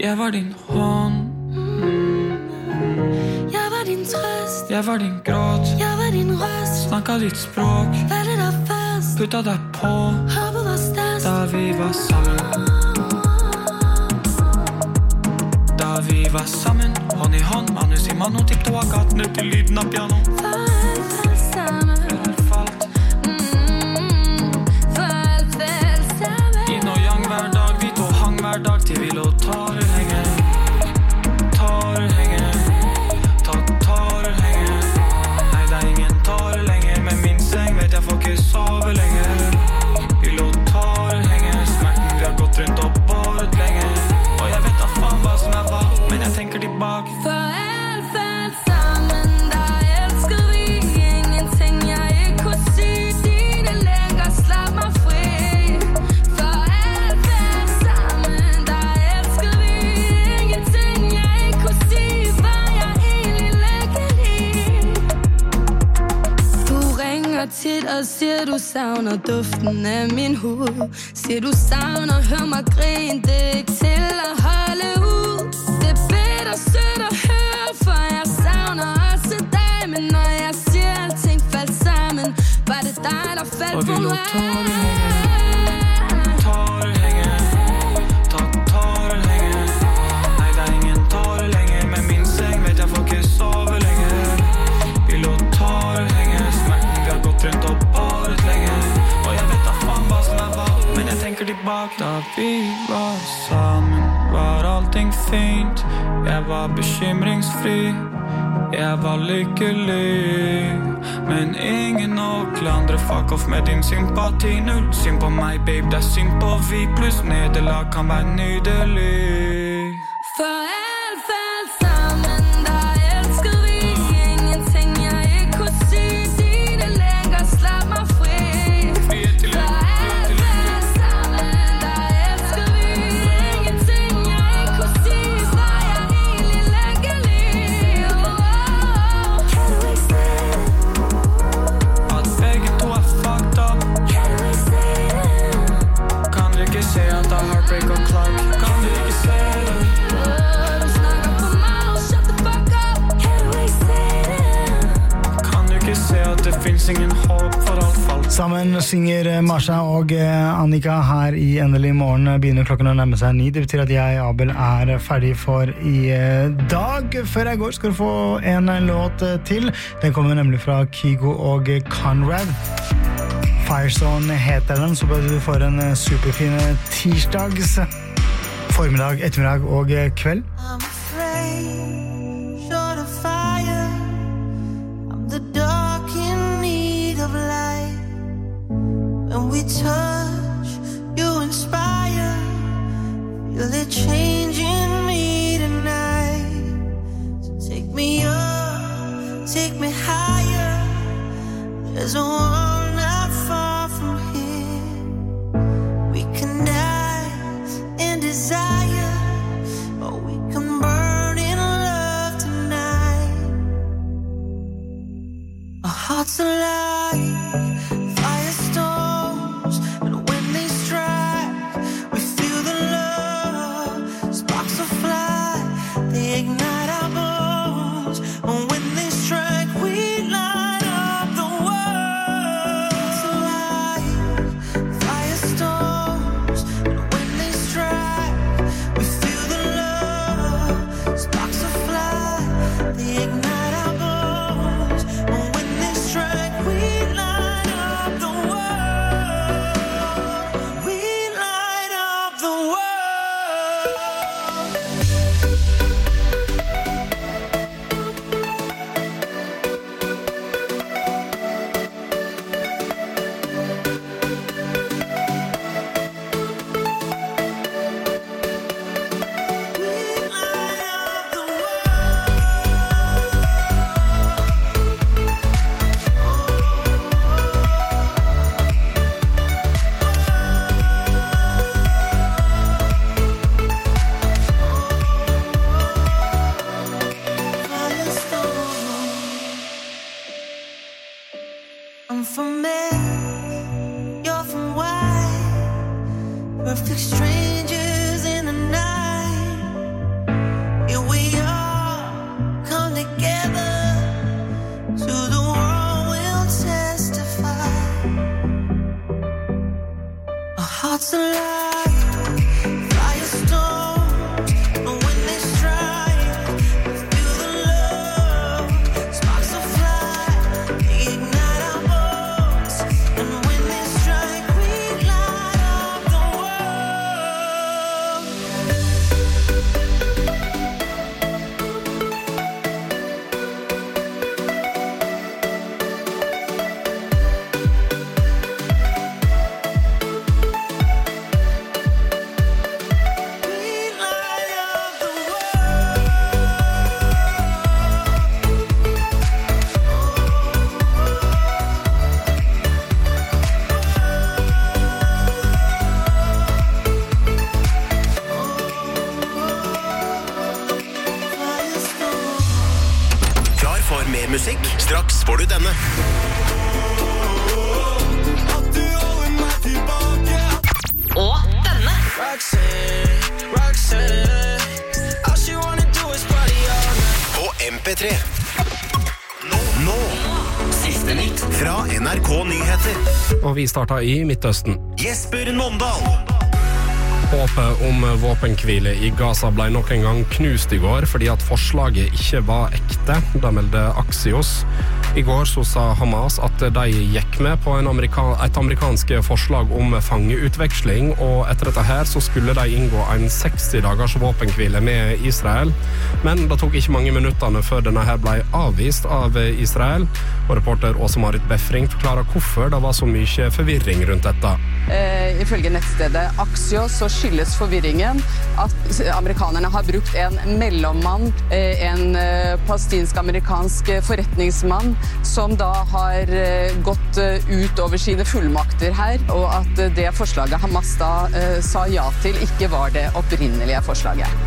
Jeg var din hånd. Jeg var din trøst. Jeg var din gråt. Jeg var din røst. Snakket ditt språk. Valgte deg først. Puttet deg på. Håpet var størst. Da vi var sammen. Da vi var sammen. Hånd i hånd, manus i mann og tippte av gaten ut til lyden av piano. For alt vel sammen. For alt falt. For alt vel sammen. Yin og yang hver dag, vi to hang hver dag til vi lå tårer henger. Tårer henger. Tårer henger. Nei, det er ingen tårer lenger, men min seng vet jeg får ikke sove lenger. Vi lå tårer henger, smerten vi har gått rundt og båret lenger. Og jeg vet da faen hva som er hva, men jeg tenker tilbake. For alt vel sammen, da elsker vi ingenting jeg ikke kunne si. Dine længer slap meg fri. For alt vel sammen, da elsker vi ingenting jeg ikke kunne si. Hva jeg egentlig lægger i. Du ringer tit og siger du savner duften af min hud. Siger du savner, hør mig grine, det er ikke til at holde ud. Det er bedre sødt at høre, for jeg savner også dig. Men når jeg siger alting faldt sammen, var det dig der faldt Og vi på lå mig. tårer henger. Tårer henger. Tårer henger. Nei, det er ingen tårer lenger, men min seng vet jeg får ikke sove lenger. Vi lå tårer henger, smerten vi har gått rundt og båret lenger. Og jeg vet da faen hva som er hva, men jeg tenker tilbake. Da vi var sammen, var allting fint. Jeg var bekymringsfri. Jeg var lykkelig. Men ingen å klandre, fuck off med din sympati. Null synd på meg, babe, det er synd på vi. Pluss nederlag kan være nydelig. For alt faldt sammen, da elsker vi ingenting jeg ikke kunne si. Dine længer slap mig fri. For alt faldt sammen, da elsker vi ingenting jeg ikke kunne si. Hva jeg egentlig lægger i. Kan du ikke se det? At begge to er fucked up. Kan du ikke se det? Kan du ikke se at det er heartbreak og Clark? Kan du ikke se det? Du snakker for meget, shut the fuck up. Kan du ikke se det? Kan du ikke se at det finnes ingen håp for alt falt? Sammen synger Marsha og Annika her i Endelig morgen. Begynner klokken å nærme seg 9. Det betyr at jeg, Abel, er ferdig for i dag. Før jeg går skal du få en låt til. Den kommer nemlig fra Kygo og Conrad. Firezone heter den, så du får en superfin tirsdags formiddag, ettermiddag og kveld. I'm afraid, short of fire. I'm the dark in need of light. When we touch, you inspire. Feel it changing me tonight. So take me up, take me higher. There's a world not far from here. We can die in desire, or we can burn in love tonight. Our hearts alive, firestorms, and when they strike, we feel the love. Sparks will fly, they ignite our bones, and when they strike, we light up the world. Hearts alive, firestorms, and when they strike, we feel the love. Sparks will fly, they ignite our bones, and when they strike, we musikk. Straks får du denne. Og denne. På MP3. Nå. Siste nytt fra NRK Nyheter. Og vi starter i Midtøsten. Jesper Nåndal. Håpet om våpenhvile i Gaza ble nok en gang knust i går fordi at forslaget ikke var ekte, det melder Axios. I går så sa Hamas at de gikk med på et amerikansk forslag om fangeutveksling, og etter dette her så skulle de inngå en 60 dagers våpenhvile med Israel. Men det tok ikke mange minuttene før denne her ble avvist av Israel, og reporter Åse-Marit Befring forklarer hvorfor det var så mye forvirring rundt dette. Ifølge nettstedet Axios så skyldes forvirringen at amerikanerne har brukt en mellommann, en palestinsk-amerikansk forretningsmann, som da har gått ut over sine fullmakter her, og at det forslaget Hamas da sa ja til ikke var det opprinnelige forslaget.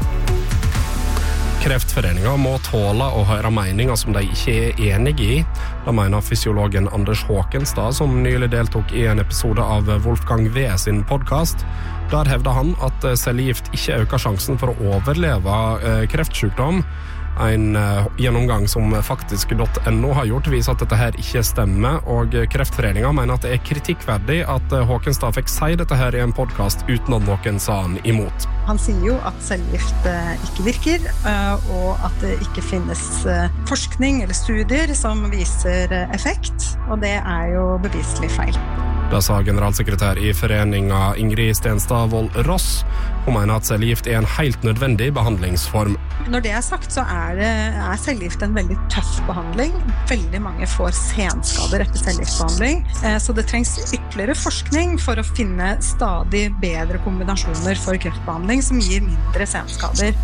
Kreftforeningen må tåle å høre meninger som de ikke er enige i. Da mener fysiologen Anders Håkenstad, som nylig deltok i en episode av Wolfgang V sin podcast. Der hevder han at cellegift ikke øker sjansen for å overleve kreftsykdom. En gjennomgang som faktisk.no har gjort viser at dette her ikke stemmer, og Kreftforeningen mener at det er kritikkverdig at Håkenstad fikk si dette her i en podcast uten at noen sa han imot. Han sier jo at cellegift ikke virker, og at det ikke finnes forskning eller studier som viser effekt, og det er jo beviselig feil. Det sa generalsekretær i foreningen Ingrid Stenstad Vold-Ross. Hun mener at cellegift er en helt nødvendig behandlingsform. Når det er sagt, så er cellegift en veldig tøff behandling. Veldig mange får senskader etter cellegiftbehandling, så det trengs ytterligere forskning for å finne stadig bedre kombinasjoner for kreftbehandling som gir mindre senskader.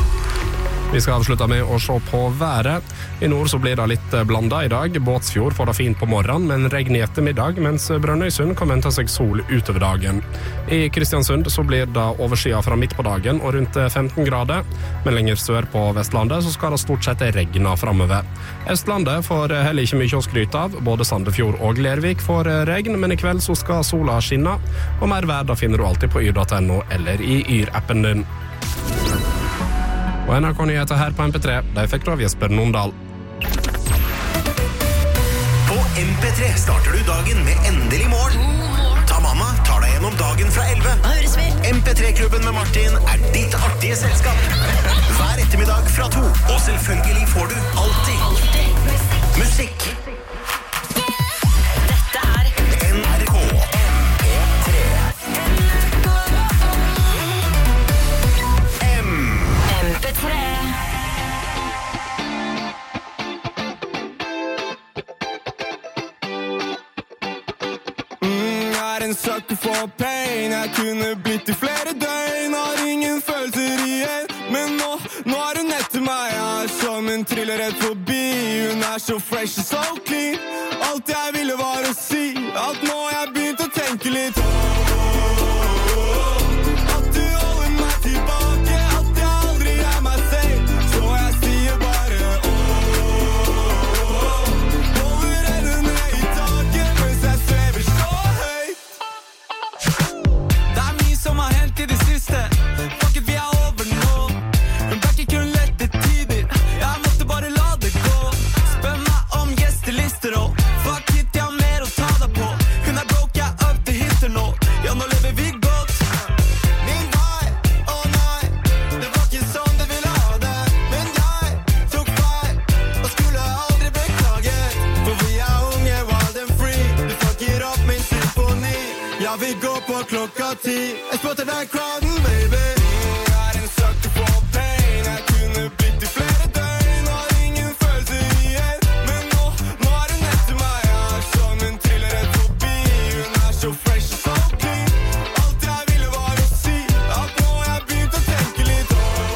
Vi skal avslutte med å se på været. I nord så blir det litt blandet i dag. Båtsfjord får det fint på morgenen, men regn i ettermiddag, mens Brønnøysund kan vente seg sol utover dagen. I Kristiansund så blir det overskyet fra midt på dagen og rundt 15 grader, men lenger sør på Vestlandet så skal det stort sett regne fremover. Østlandet får heller ikke mye å skryte av. Både Sandefjord og Lervik får regn, men i kveld så skal sola skinne, og mer vær da finner du alltid på yr.no eller i Yr-appen din. Og NRK Nyheter her på MP3, de fikk du av Jesper Nåndal. På MP3 starter du dagen med Endelig morgen. Ta mamma tar deg gjennom dagen fra 11. MP3-klubben med Martin er ditt artige selskap. Hver ettermiddag fra 2. Og selvfølgelig får du alltid musikk. Dette er NRK MP3. MP3. En sucker for pain. Jeg kunne blitt i flere døgn, har ingen følelser igjen. Men nå er hun etter meg, jeg er som en thriller rett forbi. Hun er så fresh og så clean. Alt jeg ville var å si at nå har jeg begynt å tenke litt. At du holder meg tilbake, at jeg aldri er meg selv. Så jeg sier bare holder hendene i taket mens jeg svever så høyt. Det er mye som har hendt i det siste. Fuck it, vi er over nå. Hun ble ikke kun lette tider. Jeg måtte bare la det gå. Spør meg om gjestelister og fuck it, jeg har mer å ta deg på. Hun er broke, jeg er up til hitter nå. Ja, nå lever vi godt. Min vei, å nei, det var ikke sånn det ville ha det. Men jeg tok feil og skulle aldri beklaget. For vi er unge, wild and free. Du fucker opp min symfoni. Ja, vi går på klokka 10. Jeg spotter deg crowden, baby. Jeg er en sucker for pain. Jeg kunne blitt i flere døgn, har ingen følelser igjen. Men nå er hun etter meg. Jeg er som en thriller rett forbi. Hun er så fresh og så clean. Alt jeg ville var å si at nå har jeg begynt å tenke litt.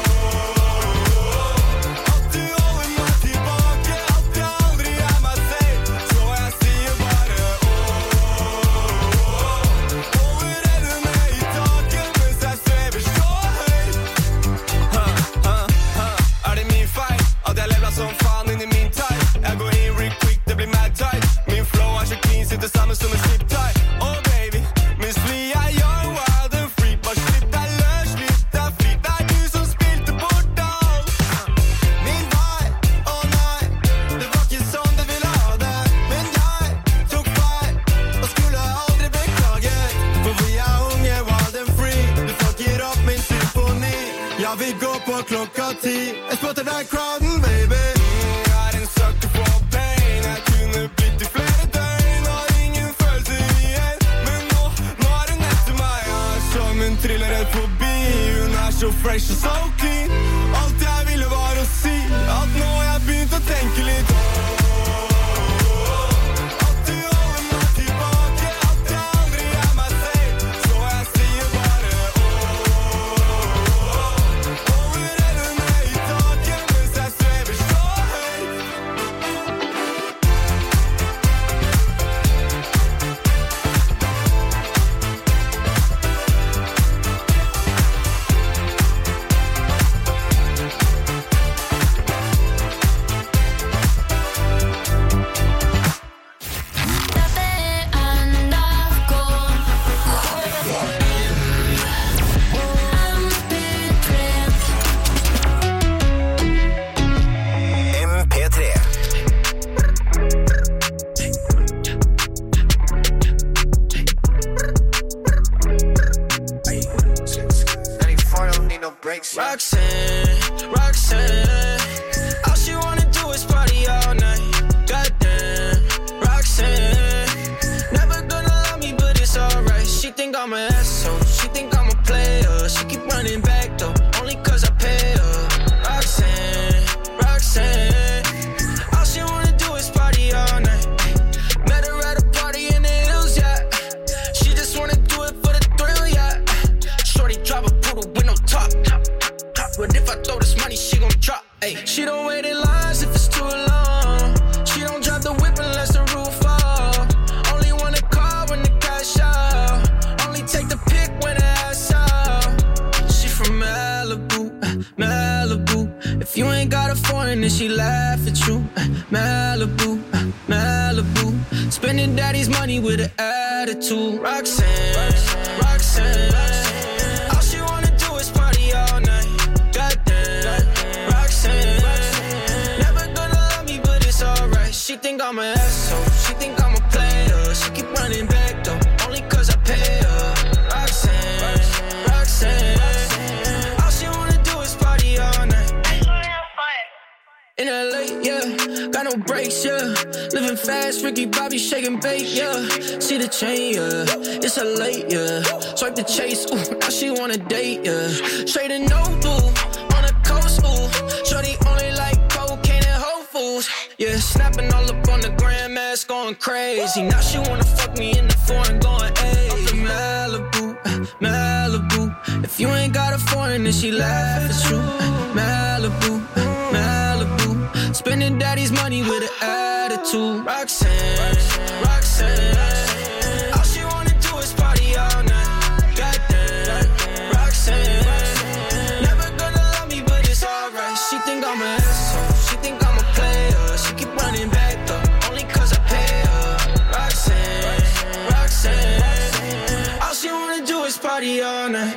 At du holder meg tilbake, at jeg aldri er meg selv. Så jeg sier bare holder hendene i taket mens jeg svever så Jeg vil gå på klokka 10. Jeg spotter deg crowden, baby. Jeg er en sucker for pain. Jeg kunne blitt i flere døgn. Har ingen følelser igjen. Men nå er hun etter meg. Jeg er som hun triller rett forbi. Hun er så fresh og so clean. Alt jeg ville var å si at nå har jeg begynt å tenke litt. At du holder meg tilbake. At jeg aldri er meg selv. Så jeg sier bare Roxanne, all she wanna do is party all night. Goddamn, Roxanne, never gonna love me, but it's alright. She think I'm an asshole, she think I'm a player. She keep running back though, only cause I pay her. Roxanne, all she wanna do is party all night. Met her at a party in the hills, yeah. She just wanna do it for the thrill, yeah. Shorty drive a poodle with no top. But if I throw this money, she gon' drop. Ay. She don't wait in lines if it's too long. She don't drive the whip unless the roof off. Only want a car when the cash out. Only take the pic when the ass out. She from Malibu, Malibu. If you ain't got a foreign, then she laugh at you. Malibu, Malibu. Spending daddy's money with an attitude. Roxanne, Roxanne. All she wanna do is party all night. Never gonna love me, but it's alright. She think I'm an asshole, she think I'm a player. She keep running back though, only cause I pay her. Roxanne, all she wanna do is party all night. In LA, yeah, got no brakes, yeah. Living fast, Ricky Bobby shaking bait, yeah. See the chain, yeah, it's a late, yeah. Swipe the chase, ooh, now she wanna date, yeah. Straight and no blue, on the coast, ooh. Shorty only like cocaine and Whole Foods, yeah. Snapping all up on the grandmas, going crazy. Now she wanna fuck me in the foreign, going hey. Up in Malibu, Malibu. If you ain't got a foreign, then she laugh at you. Malibu, Malibu. Spending daddy's money with an attitude. Roxanne, Roxanne. All she wanna do is party all night. Goddamn, Roxanne. Never gonna love me, but it's alright. She think I'm an asshole, she think I'm a player. She keep running back though, only cause I pay her. Roxanne, Roxanne. All she wanna do is party all night.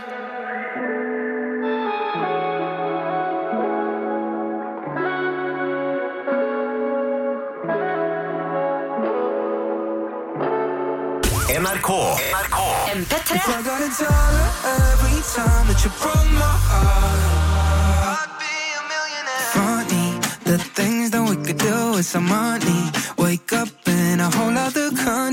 NRK. MP3. If I got $1 every time that you broke my heart, I'd be a millionaire. Funny, the things that we could do with some money. Wake up in a whole other country.